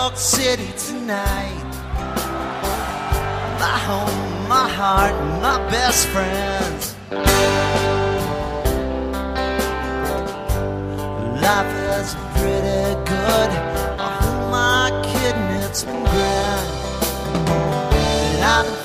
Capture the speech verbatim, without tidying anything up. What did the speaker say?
York City tonight. My home, my heart, my best friends. Life is pretty good. Oh my kidding, it's been grand. And I've been